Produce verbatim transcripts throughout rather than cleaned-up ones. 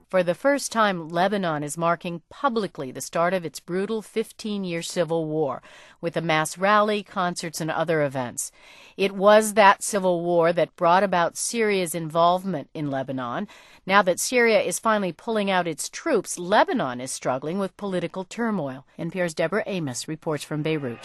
For the first time, Lebanon is marking publicly the start of its brutal fifteen-year civil war, with a mass rally, concerts, and other events. It was that civil war that brought about Syria's involvement in Lebanon. Now that Syria is finally pulling out its troops, Lebanon is struggling with political turmoil. N P R's Deborah Amos reports from Beirut.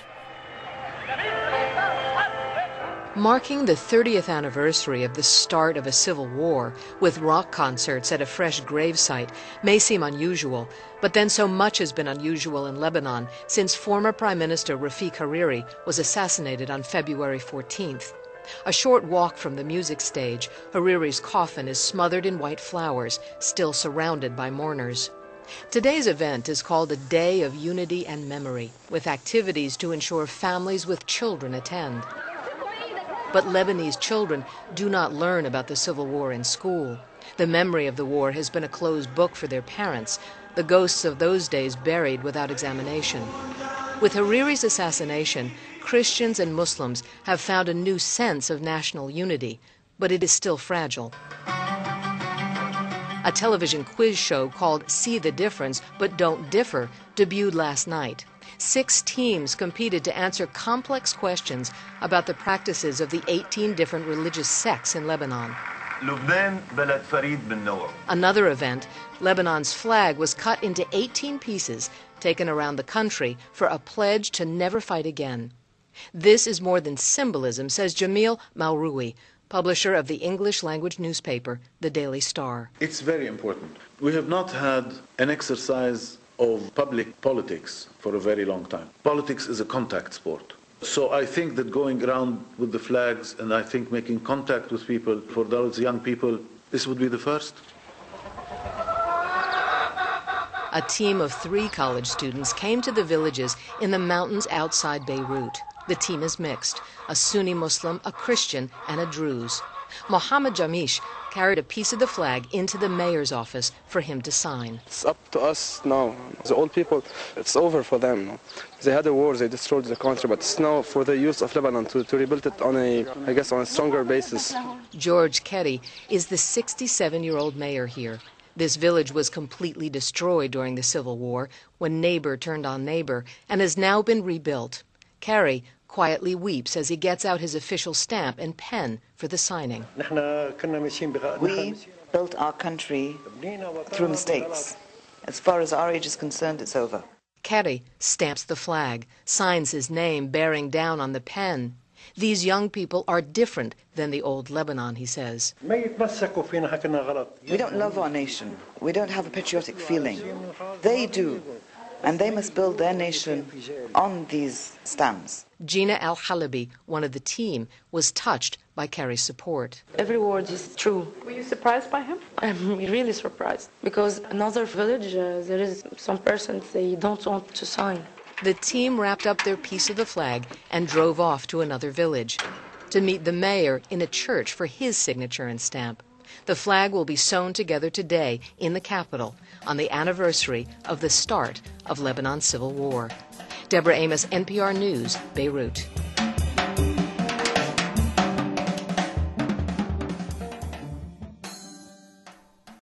Marking the thirtieth anniversary of the start of a civil war, with rock concerts at a fresh gravesite, may seem unusual, but then so much has been unusual in Lebanon since former Prime Minister Rafiq Hariri was assassinated on February fourteenth. A short walk from the music stage, Hariri's coffin is smothered in white flowers, still surrounded by mourners. Today's event is called a Day of Unity and Memory, with activities to ensure families with children attend. But Lebanese children do not learn about the Civil War in school. The memory of the war has been a closed book for their parents, the ghosts of those days buried without examination. With Hariri's assassination, Christians and Muslims have found a new sense of national unity, but it is still fragile. A television quiz show called See the Difference, But Don't Differ debuted last night. Six teams competed to answer complex questions about the practices of the eighteen different religious sects in Lebanon. Another event, Lebanon's flag was cut into eighteen pieces, taken around the country for a pledge to never fight again. This is more than symbolism, says Jamil Mawroui, publisher of the English-language newspaper, The Daily Star. It's very important. We have not had an exercise of public politics for a very long time. Politics is a contact sport. So I think that going around with the flags and I think making contact with people, for those young people, this would be the first. A team of three college students came to the villages in the mountains outside Beirut. The team is mixed, a Sunni Muslim, a Christian, and a Druze. Mohammed Jamish carried a piece of the flag into the mayor's office for him to sign. It's up to us now. The old people, it's over for them. No? They had a war, they destroyed the country, but it's now for the youth of Lebanon to, to rebuild it on a, I guess, on a stronger basis. George Ketty is the sixty-seven-year-old mayor here. This village was completely destroyed during the Civil War when neighbor turned on neighbor and has now been rebuilt. Kerry quietly weeps as he gets out his official stamp and pen for the signing. We built our country through mistakes. As far as our age is concerned, it's over. Kerry stamps the flag, signs his name bearing down on the pen. These young people are different than the old Lebanon, he says. We don't love our nation. We don't have a patriotic feeling. They do. And they must build their nation on these stamps. Gina Al-Halabi, one of the team, was touched by Kerry's support. Every word is true. Were you surprised by him? I'm really surprised, because another village, uh, there is some persons they don't want to sign. The team wrapped up their piece of the flag and drove off to another village to meet the mayor in a church for his signature and stamp. The flag will be sewn together today in the capital on the anniversary of the start of Lebanon's civil war. Deborah Amos, N P R News, Beirut.